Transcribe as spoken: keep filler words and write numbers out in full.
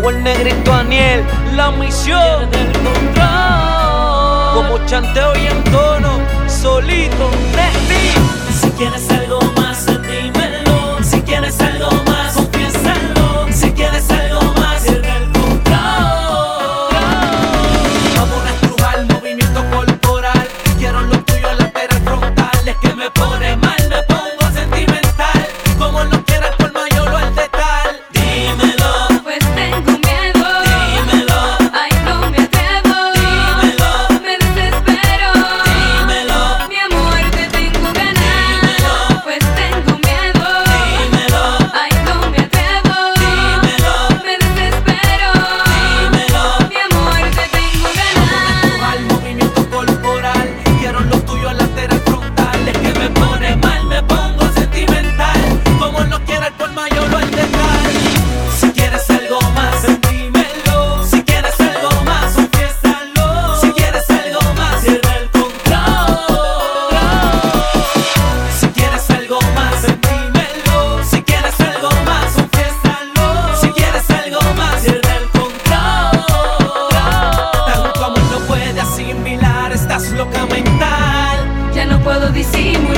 Llegó el negrito Aniel, la misión del control. Como chanteo y en tono, solito, Nesti. Si quieres algo más, dímelo. Si quieres algo más, confiésalo. Si quieres algo más, cierra el control. Vamos a estrujar el movimiento corporal. Quiero lo tuyo en la lateral frontal. Es que me pone mal, me pongo sentimental. Como lo quieras por mayor o el detal. Dímelo. Pues tengo miedo. Dímelo. Ay, no me atrevo. Dímelo. Me desespero. Dímelo. Mi amor, te tengo ganas. Dímelo. Pues tengo miedo. Dímelo. Ay, no me atrevo. Dímelo. Me desespero. Dímelo. Mi amor, te tengo ganas. Al movimiento corporal, quiero lo tuyo en la lateral frontal. Es que me pone mal, me pongo sentimental. Como lo quieras por mayor o el detal. Si quieres algo más, dímelo. Si quieres algo más, confiésalo. Si quieres algo más, cierra el control. Si quieres algo más, dímelo. Si quieres algo más, confiésalo. Si quieres algo más, cierra el control. Tanto amor no puede asimilar, estás loca mental. Ya no puedo disimular.